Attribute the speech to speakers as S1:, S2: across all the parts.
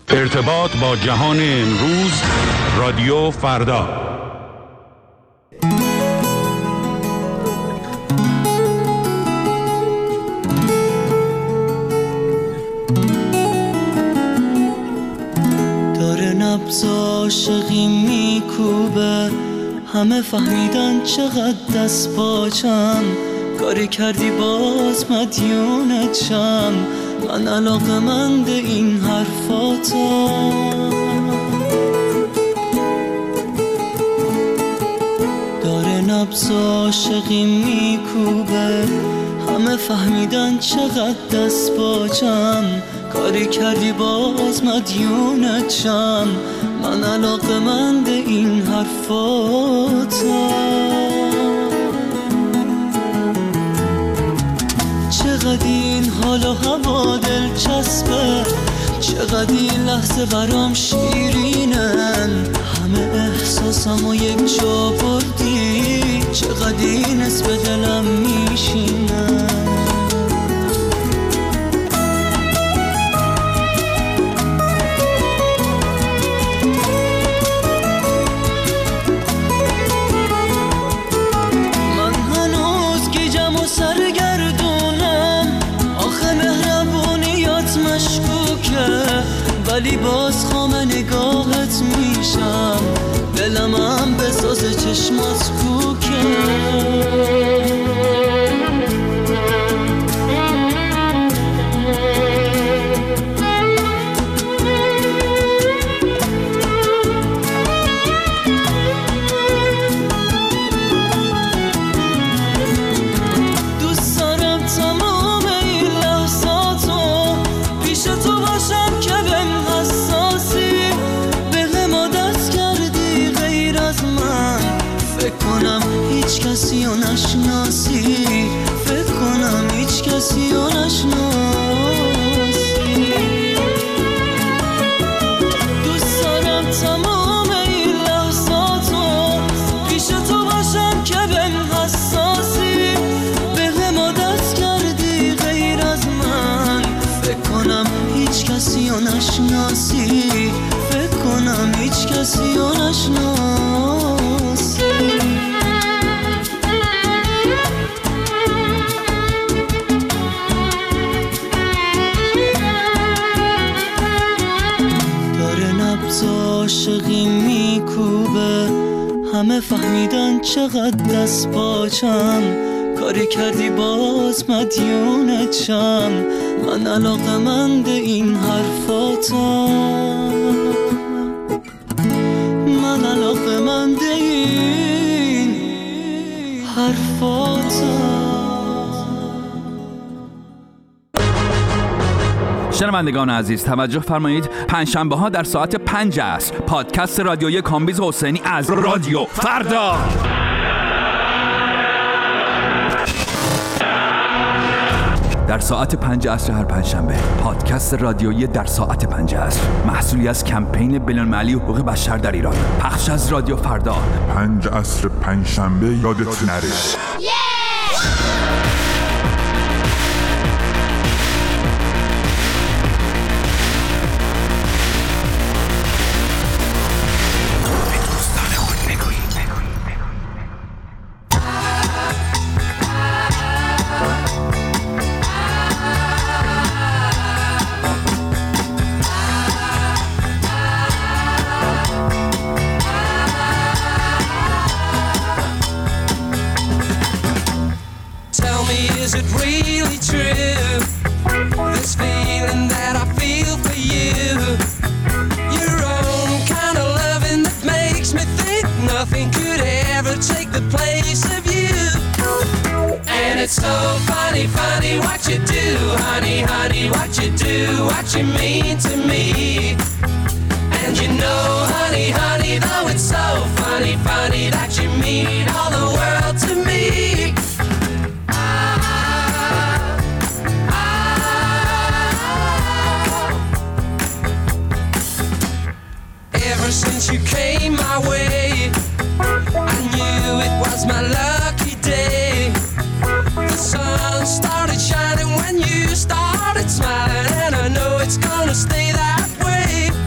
S1: ارتباط با جهان امروز، رادیو فردا.
S2: داره نبض عاشقی میکوبه، همه فهمیدن چقدر دست پاچم، کاری کردی باز مدیونتم، من علاقه‌مند این حرفاتم. داره نبض عاشقی میکوبه، همه فهمیدن چقدر دست پاچم، کاری کردی باز مدیونتم، من علاقه‌مند این حرفاتم. چقدر این حال و هوا دلچسبه، چقدر این لحظه برام شیرینن، همه احساسمو یک جا بردی، چقدر این حس به دلم میشینن. ولی باز خام نگاهت میشم، دلم هم بساز چشمات کوکه. دوست دارم تمام این لحظاتو پیش تو باشم که هیچ کسی رو نشناسی، فکر کنم هیچ کسی رو نشناسی. دوست دارم تمام این لحظاتو پیش تو باشم که بهم حساسی، بهم عادت کردی غیر از من، فکر کنم هیچ کسی رو نشناسی، فکر کنم هیچ کسی رو نشناسی. عاشقی میکوبه، همه فهمیدن چقدر دست پاچم، کاری کردی باز مدیونتم، من علاقه‌مند این حرفاتم، من علاقه‌مند این حرفاتم.
S3: شنوندگان عزیز توجه فرمایید، پنجشنبه ها در ساعت 5 عصر پادکست رادیویی کامبیز حسینی از رادیو فردا. در ساعت 5 عصر هر پنجشنبه پادکست رادیویی در ساعت 5 عصر، محصولی از کمپین بین‌المللی حقوق بشر در ایران، پخش از رادیو فردا.
S4: 5 عصر پنجشنبه یادت نره.
S5: Is it really true, this feeling that I feel for you? Your own kind of loving that makes me think nothing could ever take the place of you. And it's so funny, funny what you do, honey, honey, what you do, what you mean to me. And you know, honey, honey, though it's so funny, funny that you mean all the world to me. Ever since you came my way, I knew it was my lucky day. The sun started shining when you started smiling, and I know it's gonna stay that way.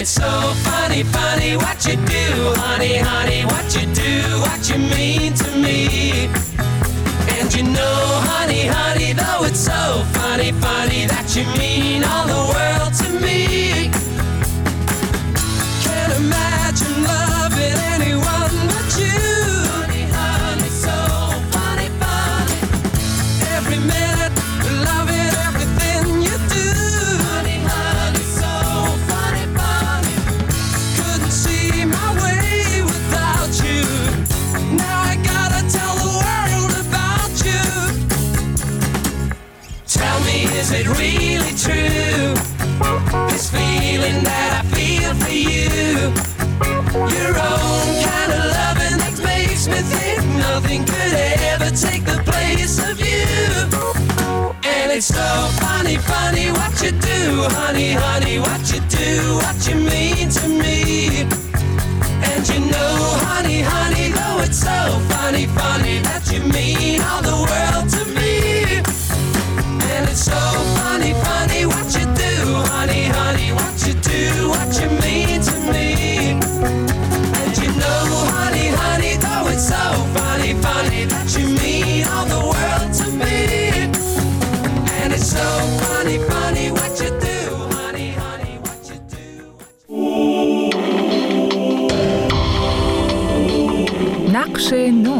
S5: it's so funny, funny what you do, honey, honey, what you do, what you mean to me. And you know, honey, honey, though it's so funny, funny that you mean all the world to me. Can't imagine loving anyone but you. Honey, honey, so funny, funny. Every minute, loving everything you do. Honey, honey, so funny, funny. Couldn't see my way without you. Now I gotta tell the world about you. Tell me, is it really true? This feeling that I feel for you. Your own kind of loving that makes me think nothing could ever take the place of you. And it's so funny, funny what you do, honey, honey, what you do, what you mean to me. And you know, honey, honey, though it's so funny, funny that you mean all the world to me. And it's so funny, funny what you do, honey, honey, what you do, what you mean to me. And you know, honey, honey, though it's so funny, funny that you mean all the world to me. And it's so funny, funny what you do, honey, honey, what you do.
S6: نقش نو.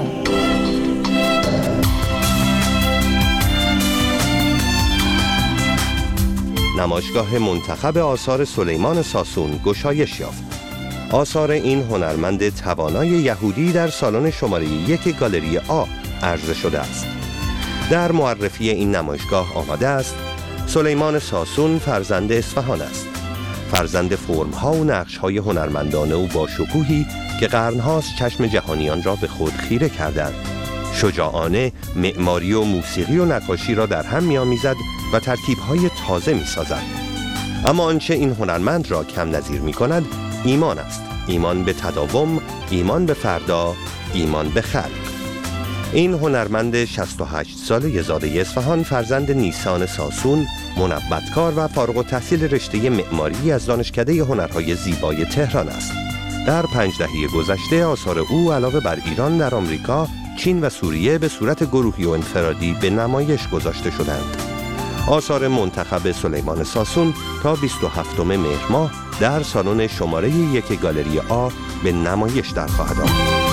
S7: نمایشگاه منتخب آثار سلیمان ساسون گشایش یافت. آثار این هنرمند توانای یهودی در سالن شماره 1 گالری آ عرضه شده است. در معرفی این نمایشگاه آمده است: سلیمان ساسون فرزند اصفهان است. فرزند فرم‌ها و نقش‌های هنرمندانه او با شکوهی که قرن‌هاست چشم جهانیان را به خود خیره کردند. شجاعانه معماری و موسیقی و نقاشی را در هم می‌آمیزد و ترکیب‌های تازه می‌سازد. اما آنچه این هنرمند را کم نظیر می‌کند ایمان است. ایمان به تداوم، ایمان به فردا، ایمان به خلق. این هنرمند 68 ساله زاده اصفهان فرزند نیسان ساسون، منبتکار و فارغ التحصیل رشته معماری از دانشکده هنرهای زیبای تهران است. در 5 دهه گذشته آثار او علاوه بر ایران در آمریکا، چین و سوریه به صورت گروهی و انفرادی به نمایش گذاشته شدند. آثار منتخب سلیمان ساسون تا 27 مهر ماه در سالن شماره 1 گالری آ به نمایش در خواهد آمد.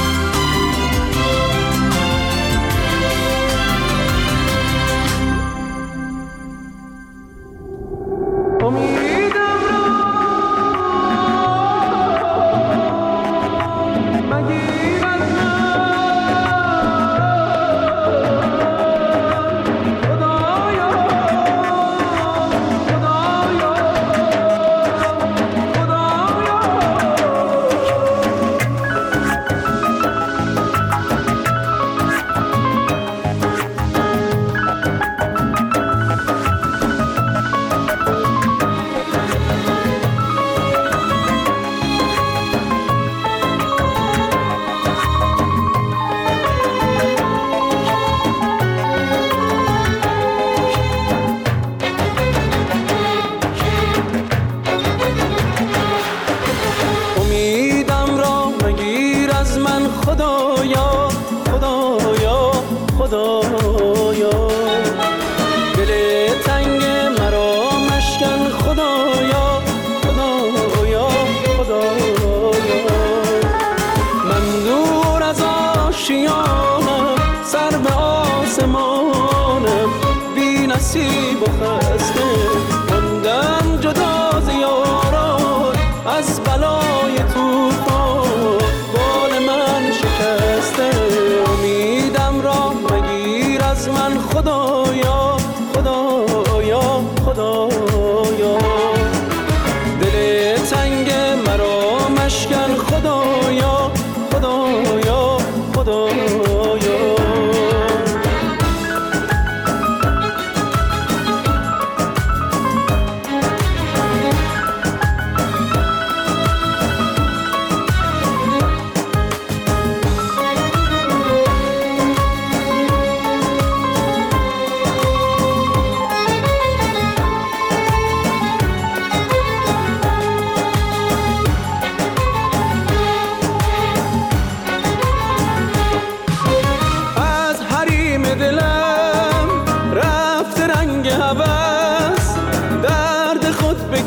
S2: نصیب و خسته ماندم جدا ز یاران از بلای طوفان بال من شکست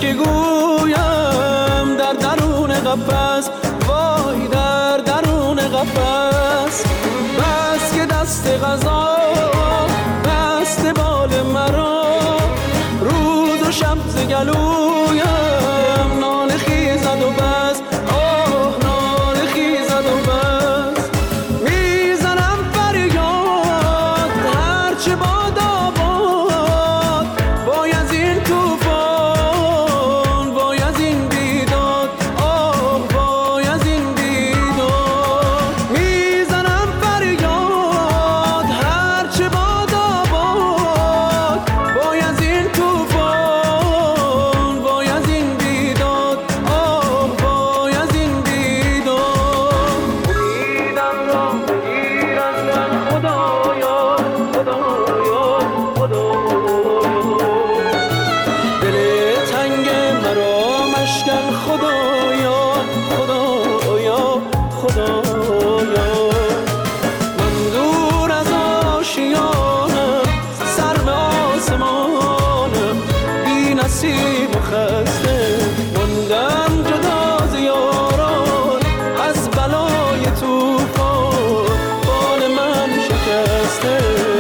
S2: که گویم در درون قفس، وای در درون قفس. بس که دست غذا بست بال مرا، روز و شب ز گلویم ناله خیزد و بس، آه ناله خیزد و بس. میزنم فریاد هرچه باد آباد، وای از این توفان، وای از این بیداد، آه وای از این بیداد. میزنم فریاد هرچه باد آباد، وای از این توفان، وای از این بیداد، آه وای از این بیداد. امیدم را بگیر از من خدایا، خدایا، خدایا. دل تنگ مرا مشکن خدایا، خدایا، خدایا. من دور از آشیانم، سر به آسمانم، بی نصیب و خسته موندم جدا ز یاران. از بلای توفان بال من شکسته.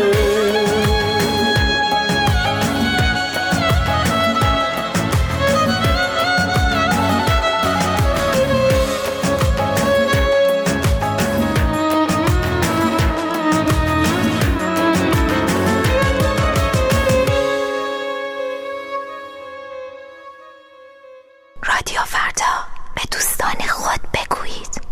S6: رادیو فردا، به دوستان خود بگویید.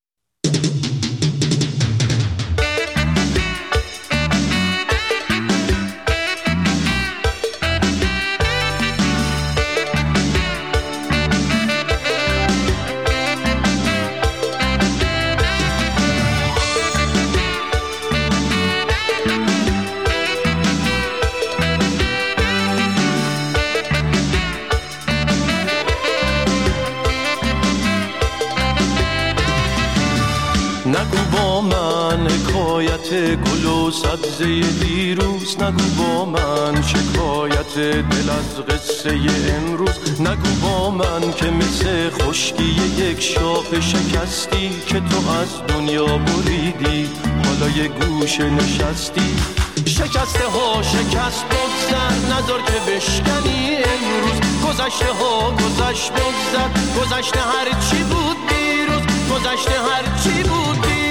S8: نگو با من حکایت گل و سبزه دیروز، نگو با من شکایت دل از قصه امروز. نگو با من که مثل خشکی یک شاخ شکستی که تو از دنیا بریدی، حالا یه گوشه نشستی. شکسته ها شکست بگذر، نذار که بشکنی امروز. گذشته ها گذشت بگذر، گذشته هر چی بود دیروز، گذشته هر چی بود دیروز.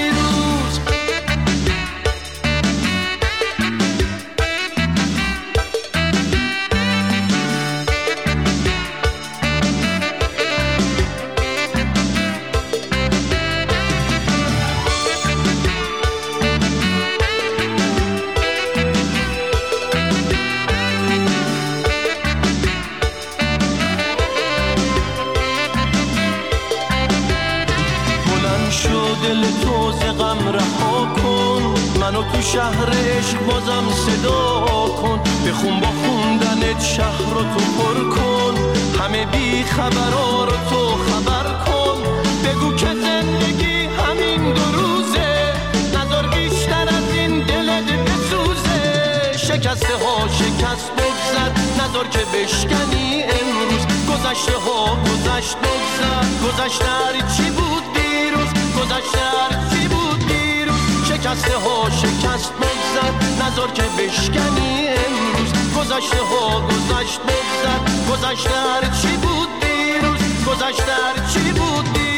S8: دل تو ز غم رها کن، منو تو شهر عشق بازم صدا کن. بخون با خوندنت شهر رو تو پر کن، همه بی خبرها رو تو خبر کن. بگو که زندگی همین دو روزه، نذار بیشتر از این دلت بسوزه. شکسته ها شکست بگذر، نذار که بشکنی امروز. گذشته ها گذشت بگذر، گذشته هر چی بود دیروز، گذشته هر چی بود دیروز. شکسته ها شکست بگذر، نذار که بشکنی امروز. گذشته ها گذشت بگذر، گذشته هر چی بود دیروز، گذشته هر چی بود دیروز.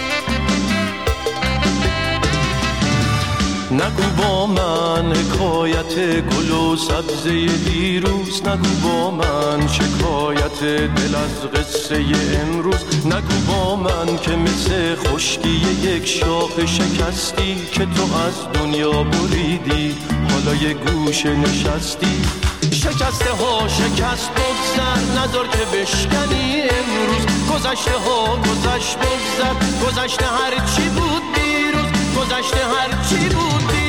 S8: نگو با من حکایت حکایت گل و سبزه دیروز، نگو با من شکایت دل از قصه امروز. نگو با من که مثل خشکی یک شاخ شکستی که تو از دنیا بریدی، حالا یه گوشه نشستی. شکسته ها شکست بگذر، نذار که بشکنی امروز. گذشته ها گذشت بگذر، گذشته هر چی بود دیروز، گذشته هر چی بود دیروز.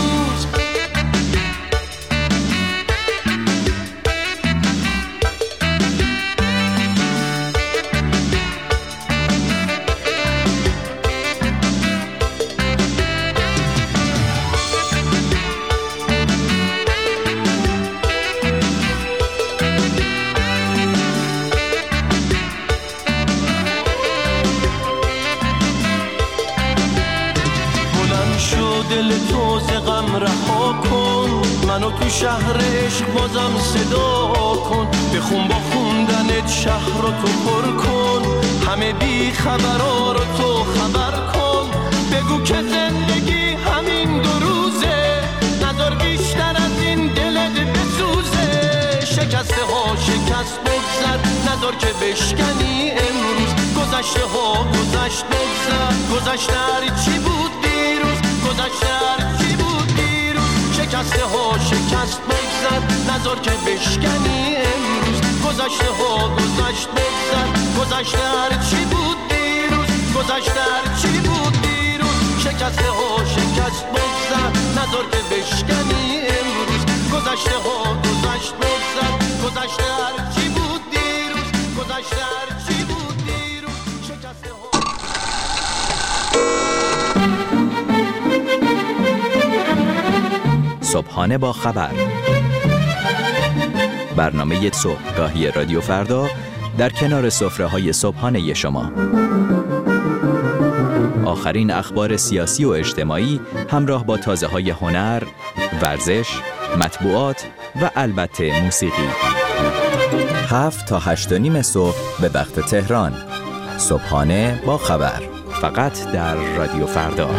S8: دل تو ز غم رها کن، منو تو شهر عشق بازم صدا کن. بخون با خوندنت شهر رو تو پر کن، همه بی خبرها رو تو خبر کن. بگو که زندگی همین دو روزه، نذار بیشتر از این دلت بسوزه. شکسته ها شکست بگذر، نذار که بشکنی امروز. گذشته ها گذشت بگذر، گذشته هر چی بود دیروز، گذشته هر چی بود دیروز. شکسته ها شکست بگذر، نذار که بشکنی امروز. گذشته ها گذشت بگذر، گذشته هر چی بود دیروز، گذشته هر چی بود دیروز. شکسته ها شکست بگذر، نذار که بشکنی امروز. گذشته ها گذشت بگذر، گذشته هر چی بود دیروز، گذشته هر چی بود دیروز. شکسته ها
S9: صبحانه با خبر، برنامه صبحگاهی رادیو فردا در کنار سفره‌های صبحانه شما. آخرین اخبار سیاسی و اجتماعی همراه با تازه‌های هنر، ورزش، مطبوعات و البته موسیقی. 7 تا 8:30 صبح به وقت تهران. صبحانه با خبر، فقط در رادیو فردا.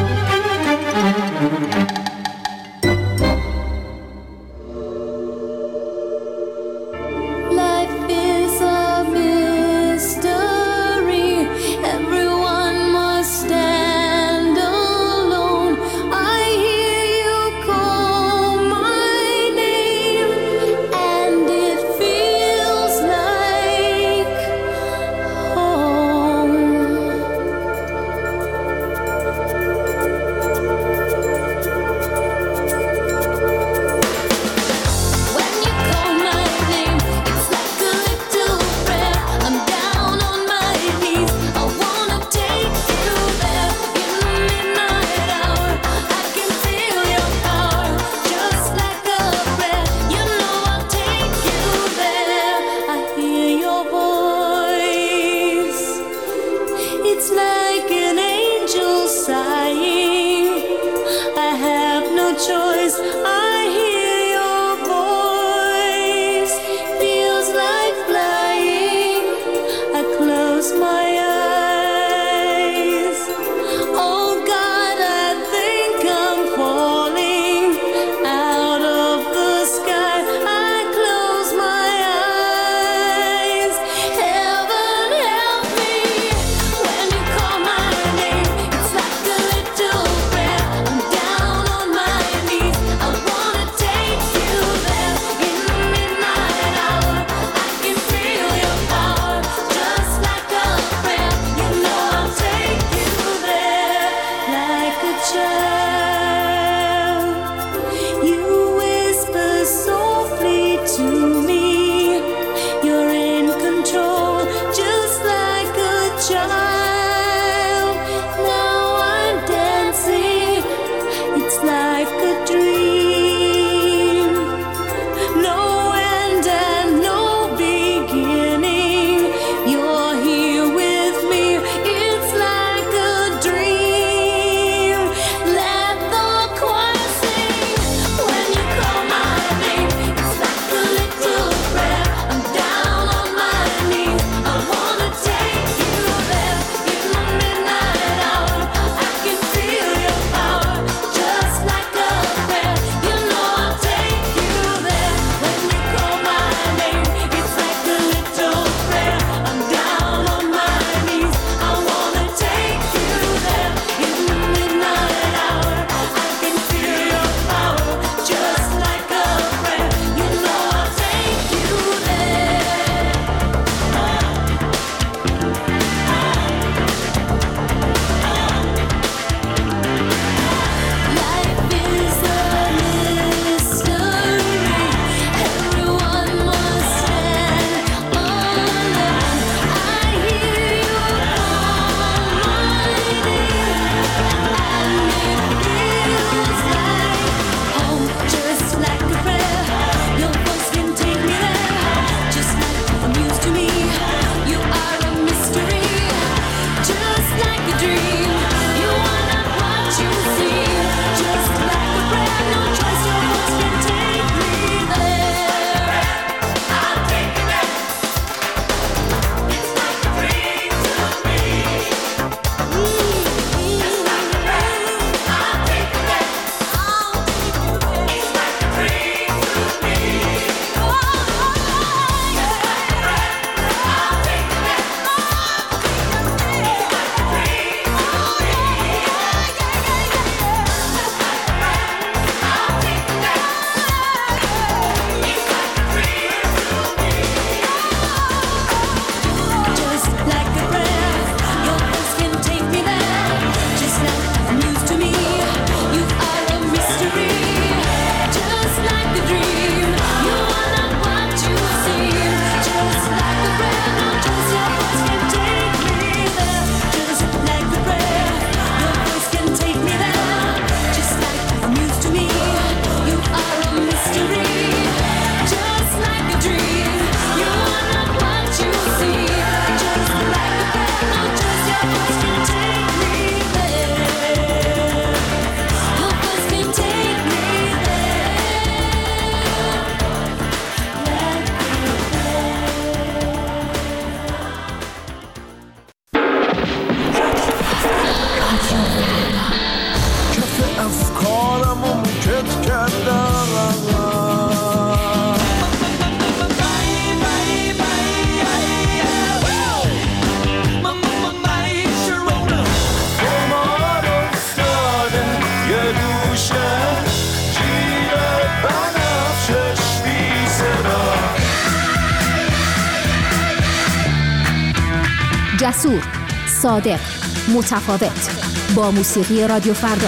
S10: جسور، صادق، متفاوت، با موسیقی رادیو فردا.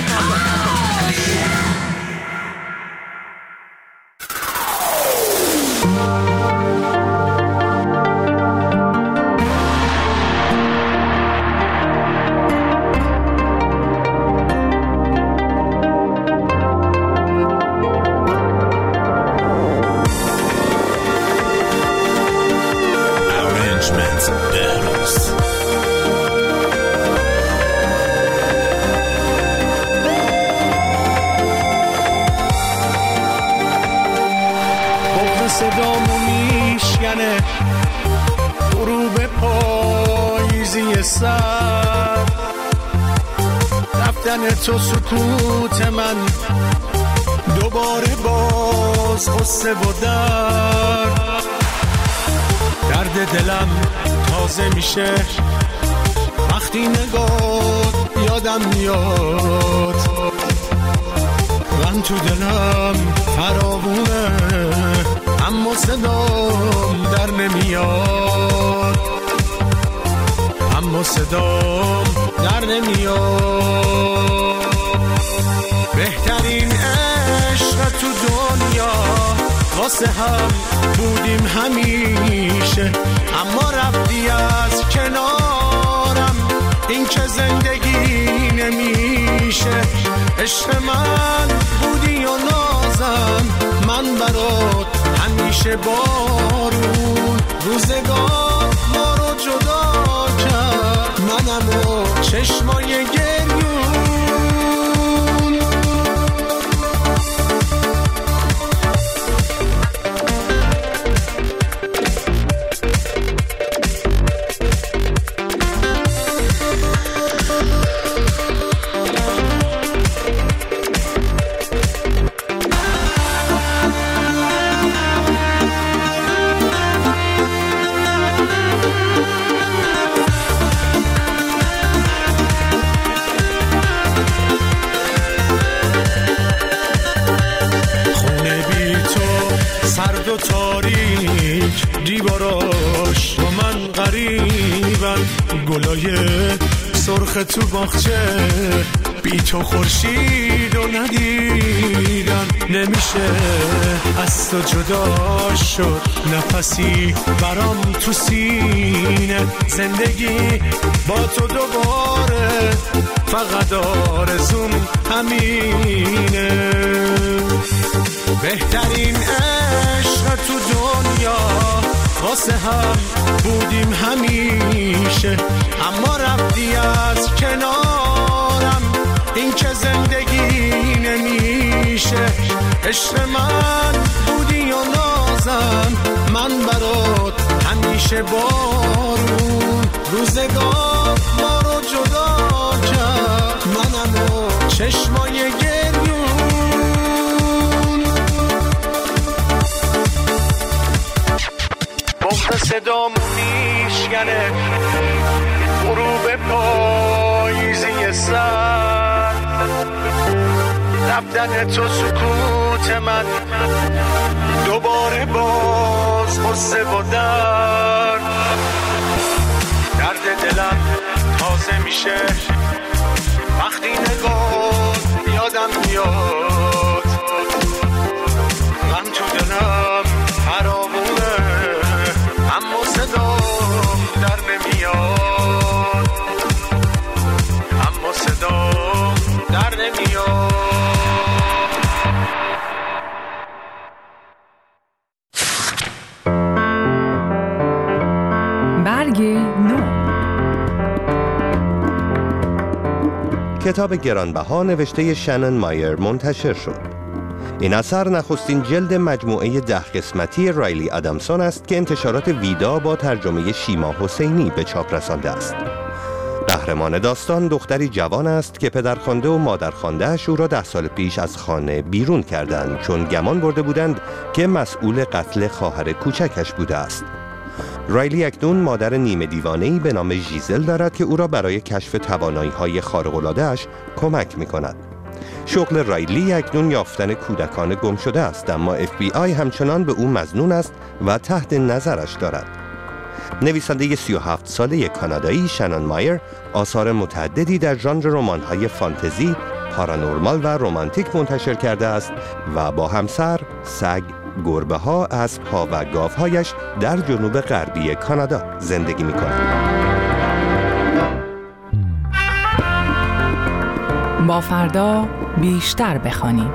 S8: صدامو میشکنه غروب پاییزی سر، رفتن تو سکوت من دوباره باز غصه و درد دلم تازه میشه وقتی نگات یادم میاد، من تو دلم فراوونه اما صدام در نمیاد، اما صدام در نمیاد. بهترین عشق تو دنیا واسه هم بودیم همیشه، اما رفتی از کنارم این که زندگی نمیشه. عشق من بودی و نازم من برات همیشه بارون، روزگار ما رو جدا کرد منم و چشمای گریون. سرد و تاریک دیواراش با من غریبن، گلای سرخ تو باغچه بی تو خورشید و ندیدن. نمیشه از تو جدا شد نفسی برام تو سینه، زندگی با تو دوباره فقط آرزوم همینه. بهترین عشق تو دنیا واسه هم بودیم همیشه، اما رفتی از کنارم این که زندگی نمیشه. عشق من بودی و نازم من برات همیشه بارون، روزگار ما رو جدا کرد منم و چشمای گریون. صدامو میشکنه غروب پاییزی سر، رفتن تو سکوت من دوباره باز غصه و درد دلم تازه میشه وقتی نگات یادم میاد، من تو دلم حرامونه اما صدام در نمیاد، اما صدام در نمیاد.
S11: برگ نو.
S7: کتاب گرانبها نوشته شنن مایر منتشر شد. این اثر نخستین جلد مجموعه 10 قسمتی رایلی ادامسون است که انتشارات ویدا با ترجمه شیما حسینی به چاپ رسانده است. قهرمان داستان دختری جوان است که پدرخوانده و مادرخوانده‌اش او را 10 سال پیش از خانه بیرون کردند چون گمان برده بودند که مسئول قتل خواهر کوچکش بوده است. رایلی اکنون مادر نیمه دیوانه‌ای به نام ژیزل دارد که او را برای کشف توانایی‌های خارق‌العاده‌اش کمک می‌کند. شغل رایلی اکنون یافتن کودکان گم شده است، اما FBI همچنان به او مظنون است و تحت نظرش دارد. نویسنده 37 ساله کانادایی شنان مایر آثار متعددی در ژانر رمان‌های فانتزی، پارانورمال و رمانتیک منتشر کرده است و با همسر، سگ، گربه‌ها، اسب‌ها و گاوهایش در جنوب غربی کانادا زندگی می‌کند.
S11: با فردا بیشتر بخوانیم.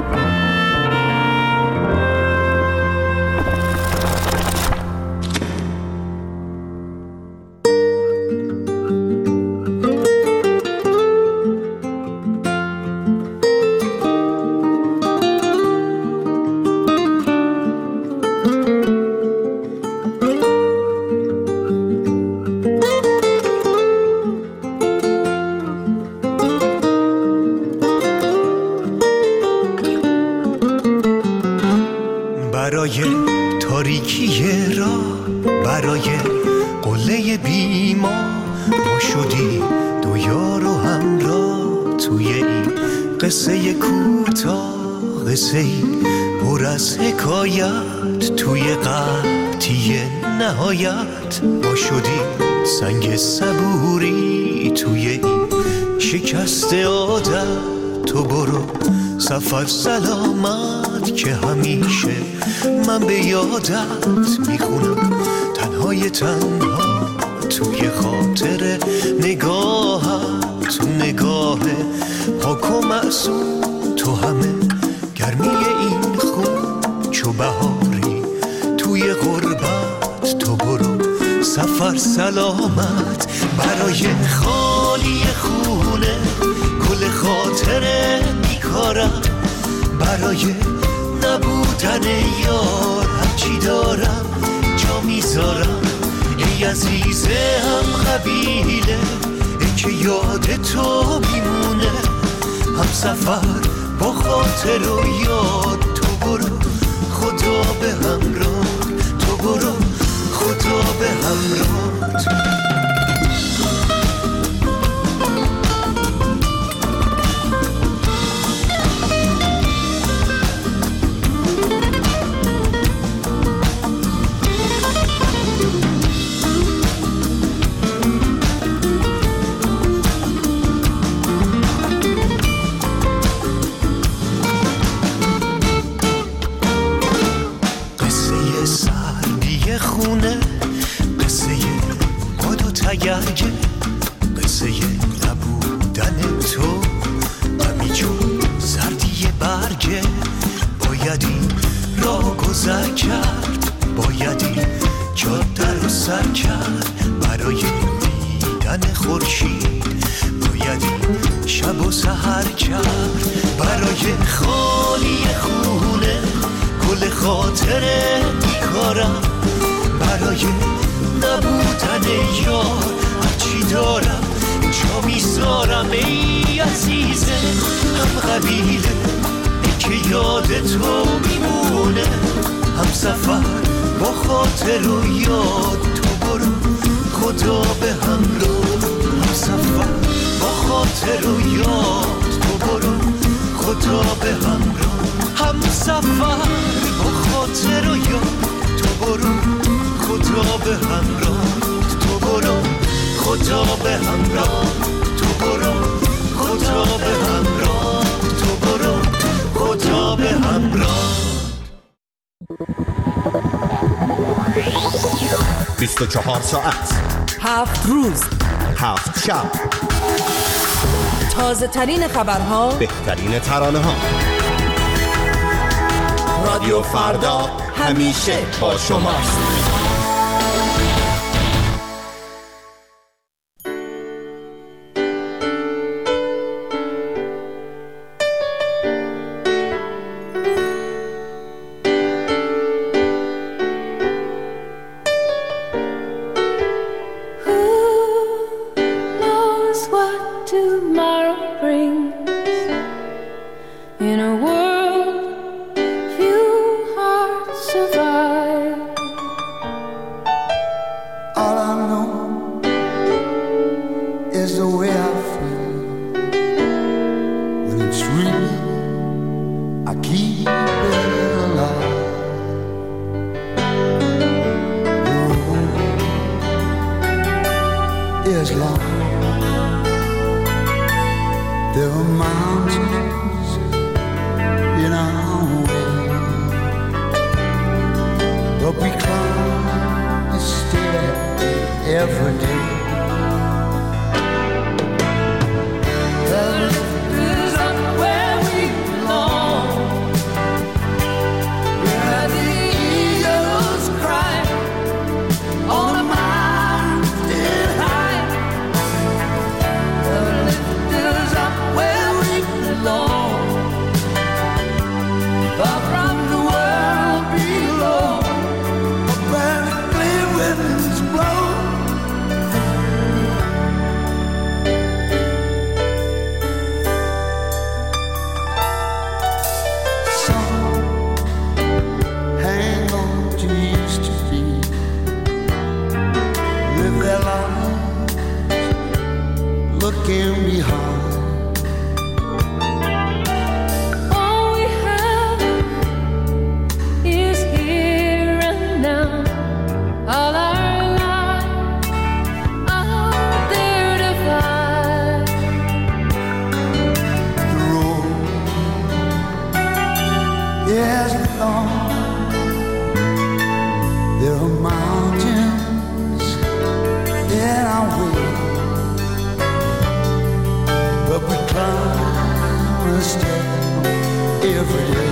S12: برای تاریکی راه، برای قله بیما ما شدی دو یار و همراه توی این قصه کوتاه، قصه پر از حکایت توی قحطی نهایت ما شدی سنگ صبوری توی این شکست عادت. تو برو سفر سلامت که همیشه من به یادت میخونم تنهای تنها توی خاطر نگاهت، تو نگاه پاک و معصوم، تو همه گرمی این خون چو بهاری توی غربت. تو برو سفر سلامت برای خالی خونه کل خاطر بیکارم، برای نبودن یار هرچی دارم جا میذارم. ای عزیزه هم قبیله ای که یاد تو میمونه، هم سفر با خاطر و یاد. تو برو خدا به همراه، تو برو خدا به همراه. قصه نبودن تو همیجون زردی برگه، بایدی راه گذر کرد، بایدی جاده رو سر کرد. برای دیدن خورشید بایدی شب و سحر کرد، برای خالی خونه کل خاطر بیکارم، برای نبودن یار هرچی دارم جا میذارم. ای عزیزه هم قبیله ای که یاد تو میمونه، هم سفر با خاطر و یاد. تو برو خدا به همراه، هم سفر با خاطر و یاد. تو برو خدا به همراه، هم سفر با خاطر و یاد. تو برو خدا به همراه، تو برو خدا به همراه. تو برو خدا به همراه، تو برو خدا به همراه.
S13: 24 ساعت
S14: 7 روز
S13: 7 شب،
S14: تازه ترین خبرها،
S13: بهترین ترانه ها. رادیو فردا همیشه با شماست.
S2: In a world few hearts survive.
S15: years long. There were mountains in our way, but we climbed the stair every day. The lift is up where we belong, where the eagles cry on a mountain high. The lift is up where we belong, far from the world below, where the clear winds blow. Some hang on to used to be, live their lives looking behind.
S2: All we have is here and now. All our lives out there to find.
S15: The road is long. There are mountains in our way, but we climb a step every day.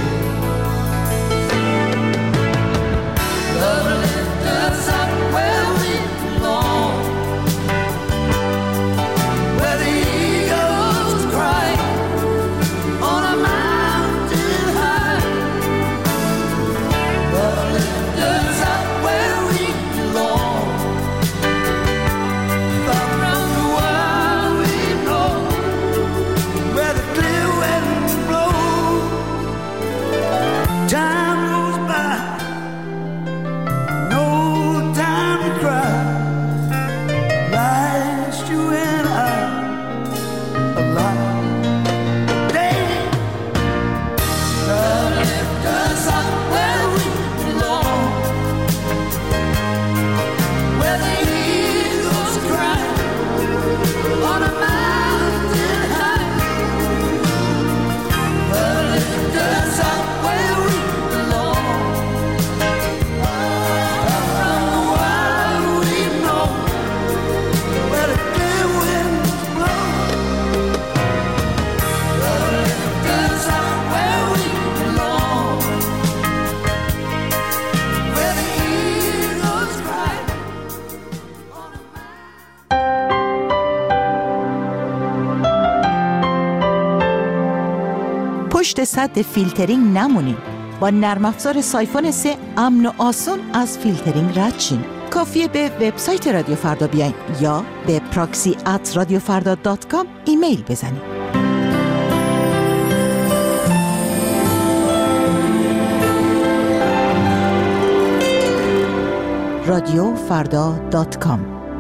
S15: Love lifts us up where we belong, where the eagles cry on a mountain high. Love lifts us up where we belong, far from the world we know, where the clear winds blow. Time goes by, no time to cry. Life's you and I alive. Day, love lift us up where we belong, where the eagles cry on a mountain high. Love lift us up where we belong, far from the world we know, where the clear winds blow. Love lift us up where we belong, where the eagles cry.
S16: پشت سد فیلترینگ نمونید. با نرم افزار سایفون 3 امن و آسون از فیلترینگ رد شین. کافیه به وبسایت رادیو فردا بیاین یا به proxy@radiofarda.com ایمیل بزنید. radiofarda.com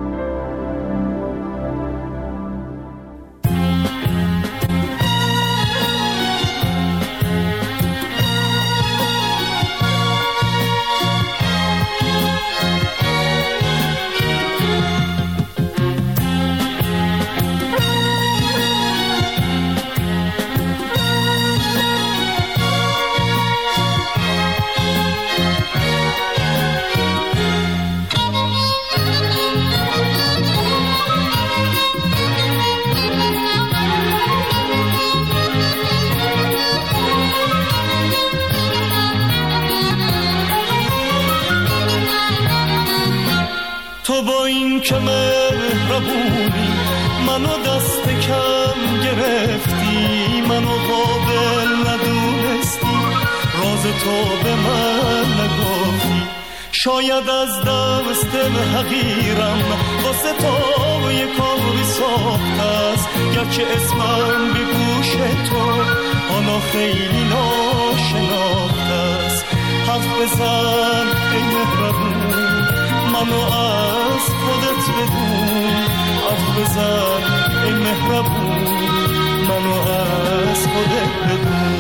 S8: تو با این که مهربونی منو دست کم گرفتی، منو قابل ندونستی، راز تو به من نگفتی. شاید از دست حقیرم واسه تو یه کاری ساخته است، گرچه اسمم به گوش تو حالا خیلی ناشناخته است. حرف بزن ای مهربون، منو از خودت بدون. حرف بزن ای مهربون، منو از خودت بدون.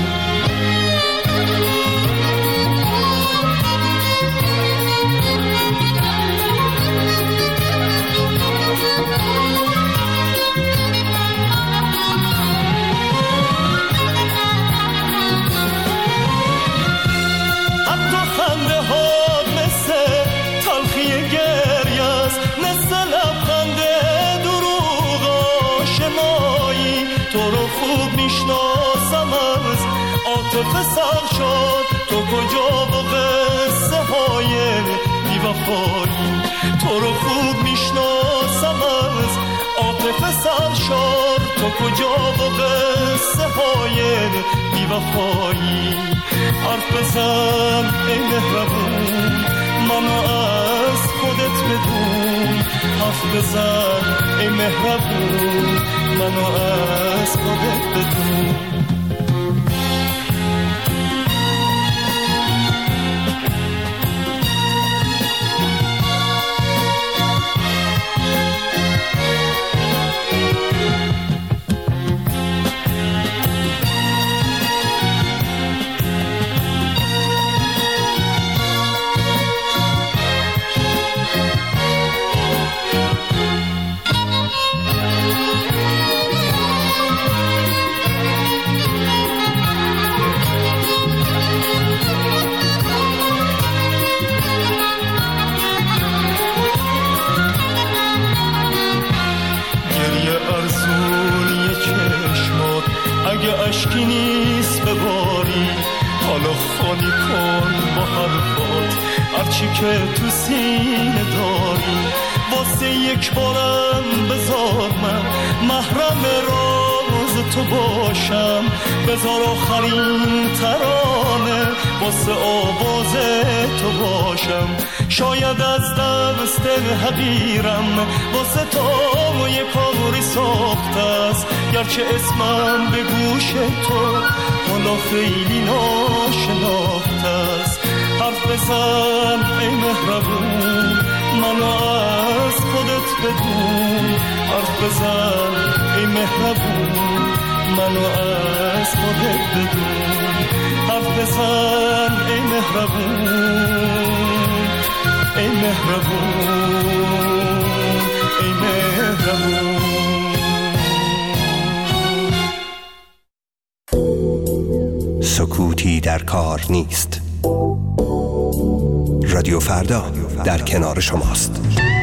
S8: عاطفه سر شد تو کجا و قصه های بی‌وفایی تو رو خوب میشناسم از عاطفه سر شد تو کجا و قصه های بی‌وفایی حرف بزن ای مهربون منو از خودت بدون حرف بزن ای مهربون منو از خودت بدون اشکی نیست بباری حالا خالی کن با حرفات هرچی که تو سینه داری واسه یک بارم بذار من محرم راز تو باشم بذار آخرین ترانه واسه آواز تو باشم شاید از دست حقیرم واسه تو یه کاری ساخته است گرچه اسمم به گوش تو حالا خیلی ناشناخته است حرف بزن ای مهربون منو از خودت بدون حرف بزن ای مهربون منو از خودت بدون حرف بزن ای مهربون ای مهربون ای مهربون
S7: سکوتی در کار نیست. رادیو فردا در کنار شماست.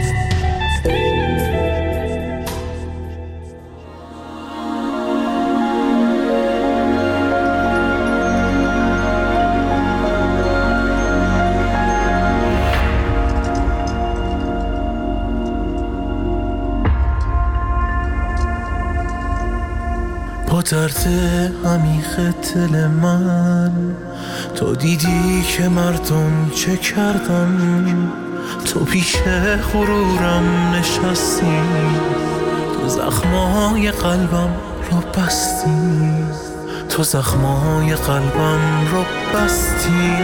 S17: با درد عمیق دل من تو دیدی که مردم چه کردن تو پیش غرورم نشستی تو زخمای قلبم رو بستی تو زخمای قلبم رو بستی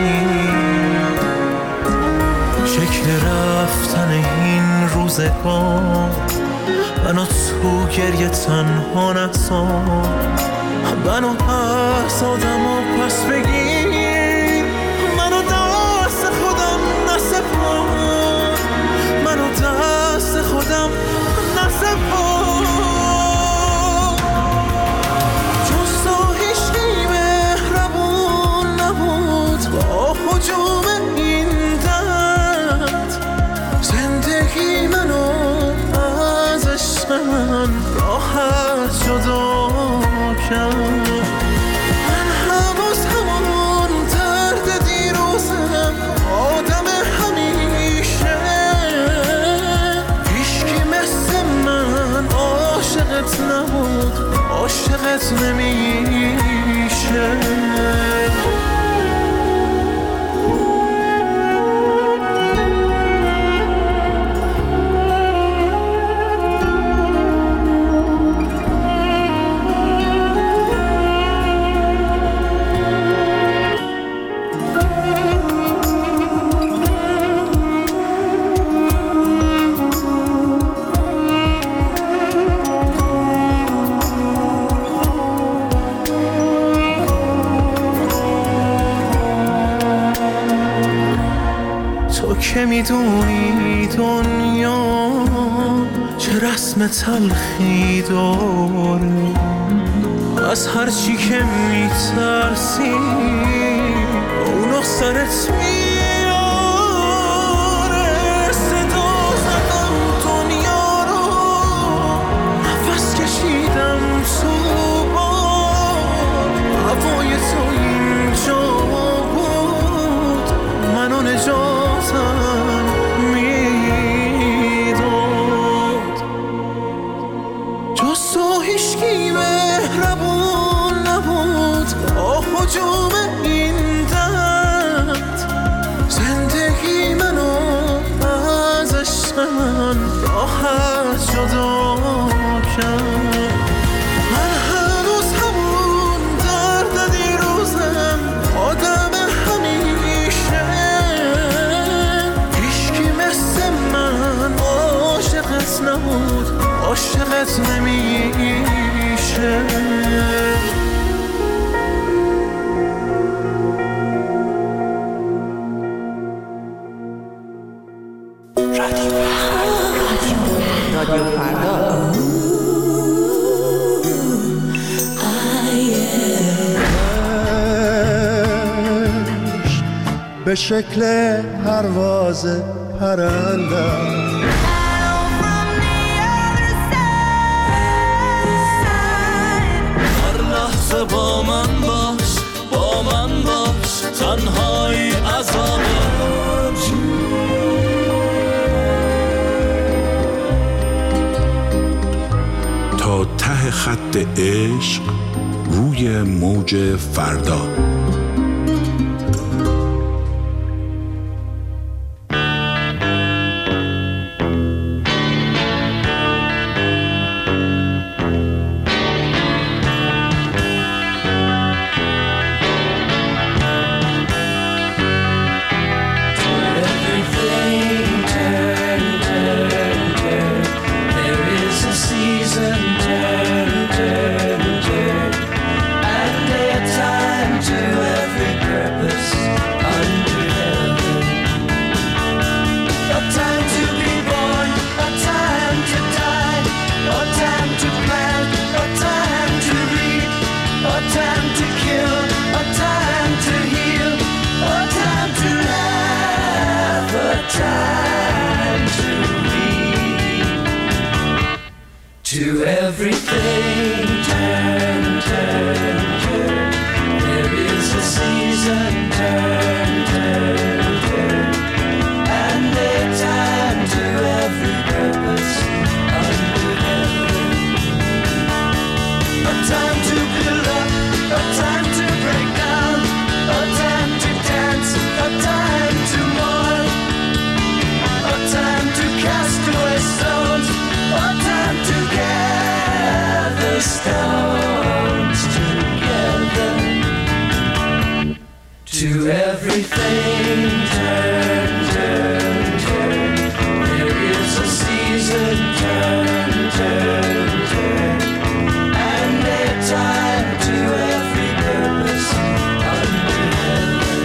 S17: شکل رفتن این روزگار منو تو گریه تنها نذار منو از آدم و پس بگیر منو دست خودم نسپار منو دست خودم نسپار جز تو هیچکی مهربون نبود با حجوم این درد زندگی منو من راحت جدا کرد من هنوز همون درد دیروزم آدم همیشه هیچکی مثل من عاشقت نبود عاشقت نمیشه که میدونی دنیا چه رسم تلخی داره از هر چی که میترسی اونو سرت میاره صدا زدم دنیا رو نفس کشیدم تو هوای تو این عاشقت نمیشه.
S14: رادیو فردا.
S18: به شکل پرواز پرندم
S2: هر لحظه با من باش، با من باش، تنهایی عذابه.
S1: تا ته خط عشق روی موج فردا.
S2: To everything, turn, turn, turn. There is a season, turn, turn, turn. And a time to every purpose under heaven. A time to build up, a time to break down, a time to dance, a time to mourn, a time to cast away stones, a time to gather stones together. To everything, turn, turn, turn. There is a season, turn, turn, turn. And a time to every purpose under heaven.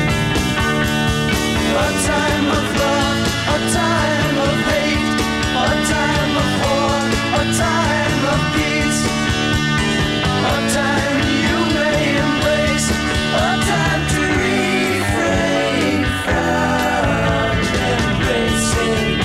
S2: A time of love, a time of hate, a time of war, a time of peace, a time you may embrace, a time to refrain from embracing.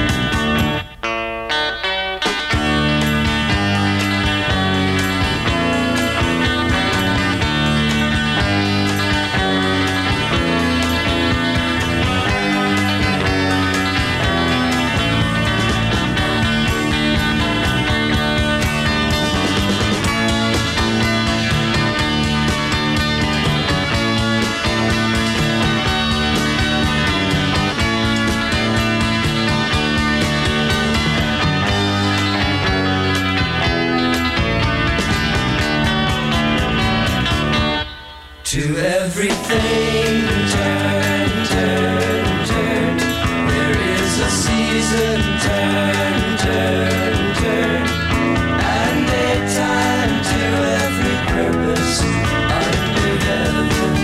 S2: To everything, turn, turn, turn. There is a season, turn, turn, turn. And a time to every purpose under heaven.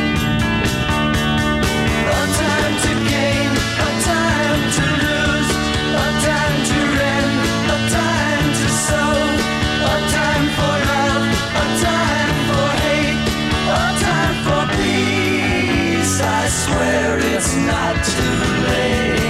S2: A time to gain, a time to lose, a time to rend, a time to sow, a time for love, a time for hate, a time for peace. I swear it's not too late.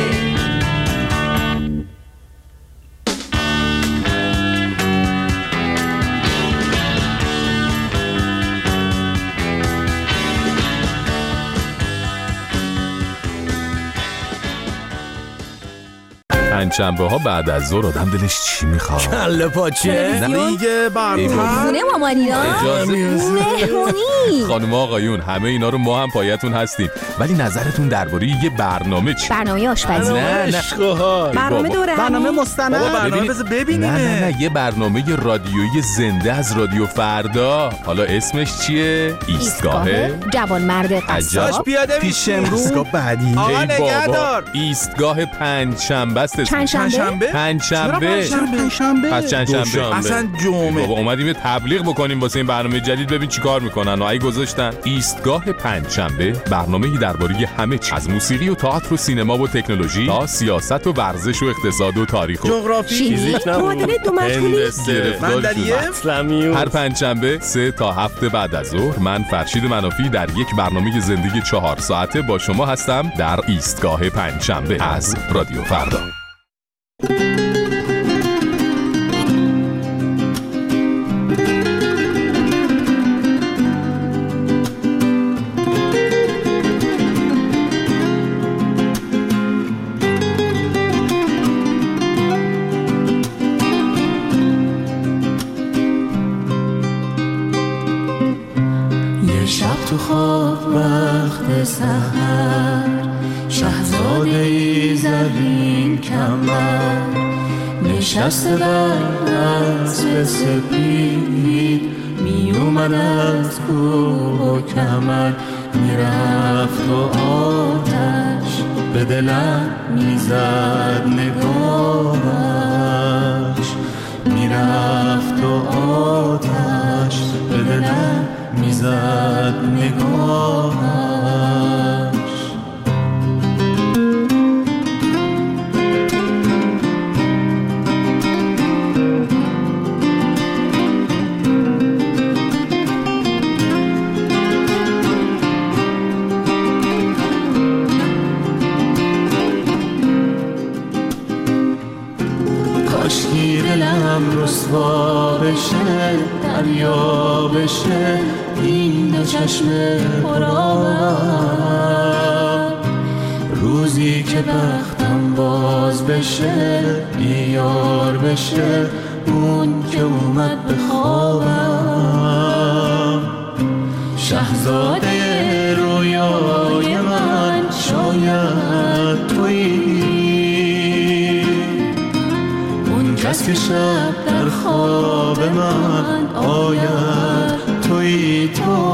S19: پنجشنبه ها بعد از ظهر آدم دلش چی میخواد؟
S20: کله پاچه دیگه برنامه
S10: خونه مامانینا مهمونی.
S19: خانم آقایون همه اینا رو ما هم پایتون هستیم، ولی نظرتون درباره یه برنامه چی؟
S10: برنامه آشپزی،
S19: نه
S20: برنامه دوره، برنامه مستند، برنامه بذار ببینیم.
S19: نه یه برنامه رادیویی زنده از رادیو فردا. حالا اسمش چیه؟ ایستگاه
S10: جوانمرد قصاب.
S20: پیاده پیش امروز
S19: بعدی.
S20: آقا نگهدار.
S19: ایستگاه پنجشنبه است
S20: پنجشنبه؟
S19: پنجشنبه پس چندشنبه
S20: اصلا جمعه.
S19: بابا اومدیم یه تبلیغ بکنیم واسه این برنامه جدید، ببین چیکار میکنن. و ای گذاشتن ایستگاه پنجشنبه، برنامه‌ای درباره همه چیز، از موسیقی و تئاتر و سینما و تکنولوژی تا سیاست و ورزش و اقتصاد و تاریخ و
S20: جغرافی،
S14: معادله دو مجهولی،
S20: اسلامی.
S19: هر پنجشنبه 3 تا 7 بعد از ظهر من فرشید منافی در یک برنامه زندگی 4 ساعته با شما هستم در ایستگاه پنجشنبه از رادیو فردا.
S15: تو خواب وقت سحر، شهزاده ای زرین کمر، نشسته بر اسب سپید، می اومد از کوه و کمر، میرفت و آتش به دلم میزد نگاهش، میرفت و آتش به دلم میزد نگاهش. کاشکی دلم رسوا بشه، دریا بشه، این دو چشم پرآب، روزی که بختم باز بشه، بیار بشه اون که اومد به خوابم. شهزاده رویای من شاید تویی، اون کس که شب در خواب من آید تویی. تو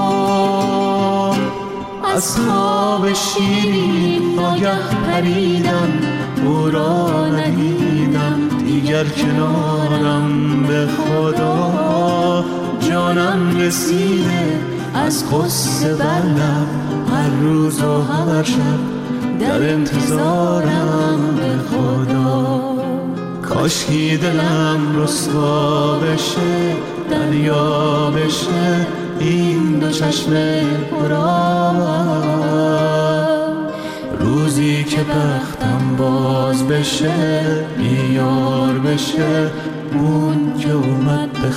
S15: از خواب شیرین ناگه پریدم، او را ندیدم دیگر کنارم، به خدا جانم رسیده از قصه بردم، هر روز و هر شب در انتظارم، به خدا کاشکی دلم رسوا بشه، دریا بشه، این دو چشم پرآب، روزی که بختم باز بشه، بیار بشه اون که اومد به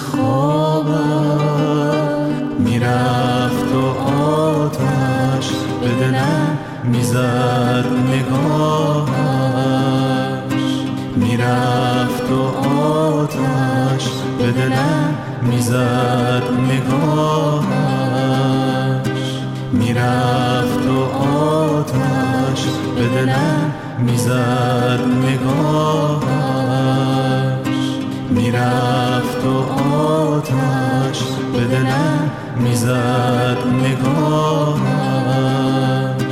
S15: خوابم. میرفت و آتش به دلم میزد نگاهش، میرفت و آتش به دلم میزد نگاهش، میرفت و آتش به دلم میزد نگاهش، میرفت و آتش به دلم میزد نگاهش.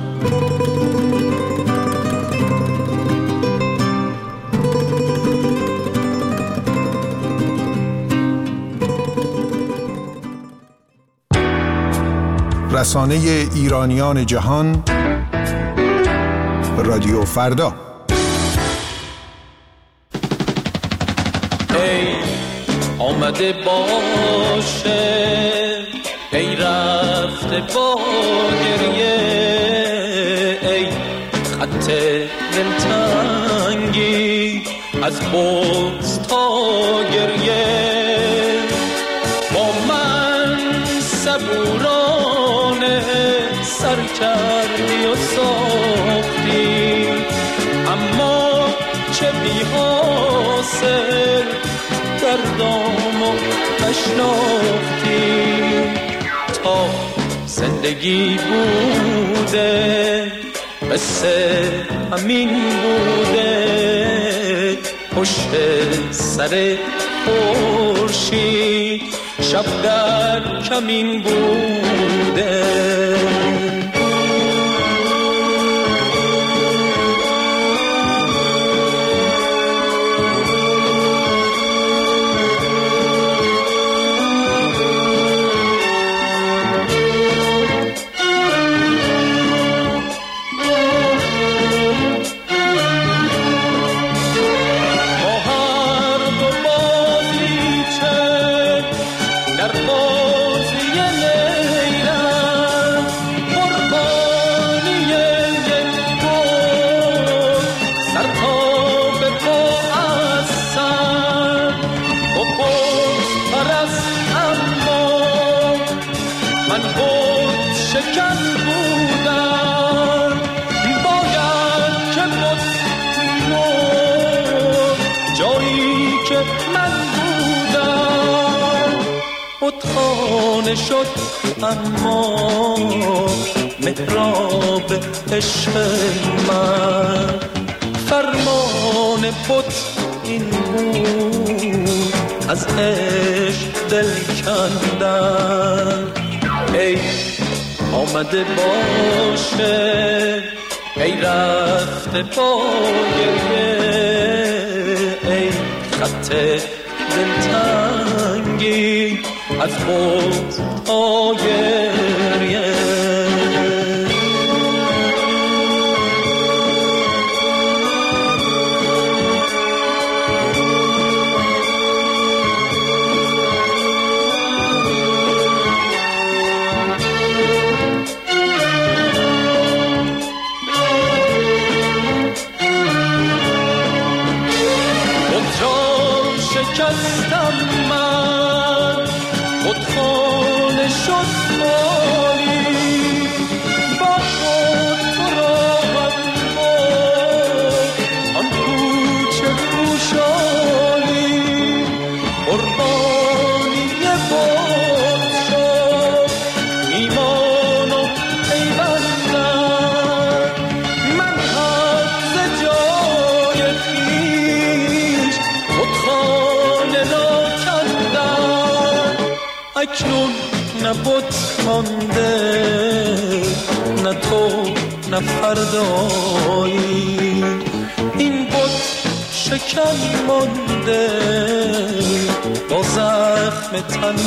S21: رسانه ایرانیان جهان، رادیو فردا.
S8: ای آمده باشه، ای رفته با گریه، ای خط دلتنگی از بغض تا گریه، با من صبورانه سر کردی و ساختی، اما چه بی حاصل دردامو نشناختی. تا زندگی بوده قصه همین بوده، پشت سر خورشید شب در کمین بوده. شکن بودن باید که بودم جایی که من بودم بتخانه شد اما محراب عشق من فرمان بت این بود از عشق دل کندن ای آمده باشه ای رفته با گریه ای خط دلتنگی از بود تا گریه شکستم من خودخانه شد خالی با خود تو راهم بود آن کوچه کوشالی قربانی بود شد ایمان و پیوندم من حد جای خویش خودخانه اکنون نه بت مانده نه تو نه فردایی این بت شکن مانده با زخم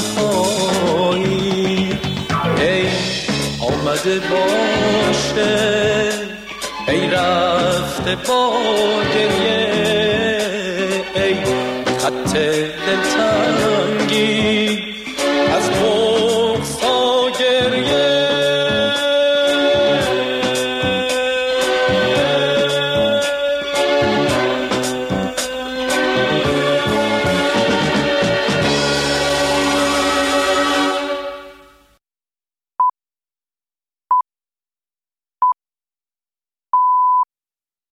S8: تنهایی ای آمده باشه ای رفته با گریه ای خط دلتنگی